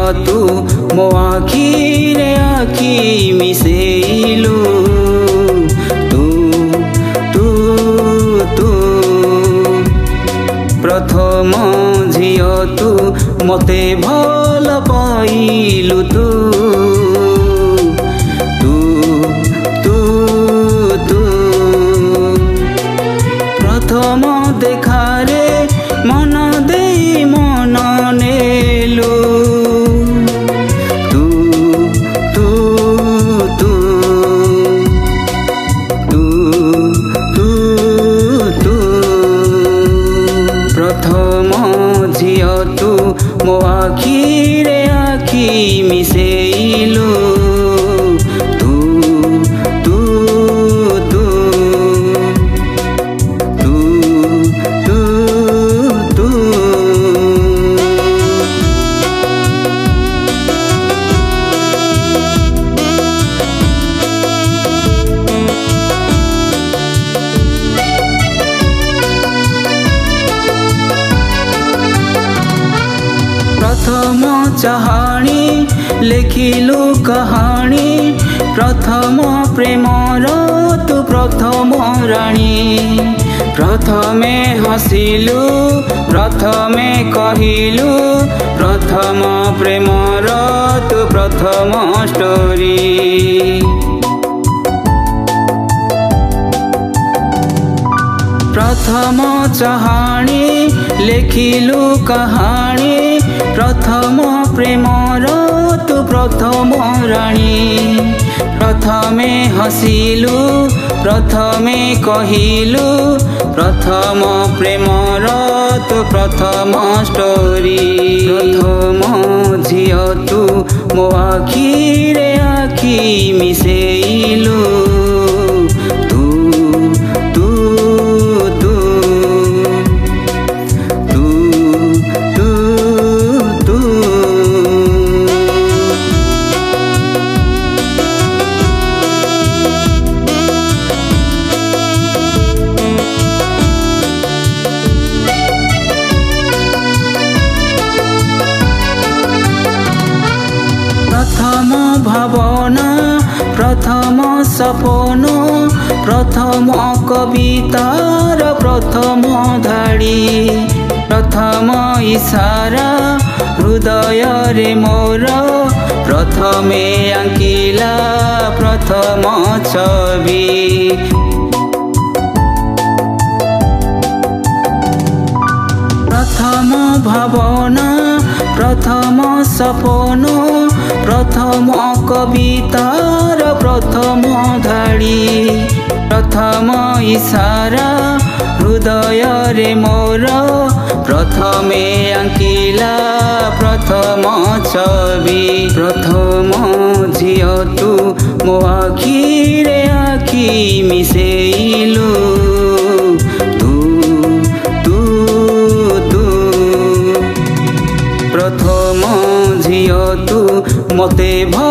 तू मो आखिरे आखि मिसेइलु तू तू तू प्रथम झियो तू मते भल पाइलु तू तू तू तू प्रथम देखारे मन देई मन नेलु तू तू तू तू तू तू प्रथम झियो तू मो आखिरे आखि मिसेइलु तू तू तू तू तू तू प्रथम चाहाणी लेखिलु कहानी प्रथम प्रेमर तू प्रथम राणी प्रथमे हसिलु प्रथमे कहिलु प्रथम प्रेमर तू प्रथम स्टोरी प्रथम चाहाणी लेखिलु कहानी प्रथम प्रेमर तू प्रथम राणी प्रथमे हसिलु प्रथमे कहिलु प्रथम प्रेमर तू प्रथम स्टोरी प्रथम झियो तू मो आखिरे आखि मिसेइलु तू तू तू तू तू तू प्रथम भावना प्रथम सपन प्रथम कवितार प्रथम धाड़ी प्रथम इशारा हृदय रे मोर प्रथमे आंकिला प्रथम छवि प्रथम भावना प्रथम सपन प्रथम कवितार प्रथम धाड़ी प्रथम इशारा हृदय रे मोर प्रथमे आंकिला प्रथम छवि प्रथम झियो तू मो आखिरे आखि मिसेइलु तू तू तू प्रथम झियो तू मते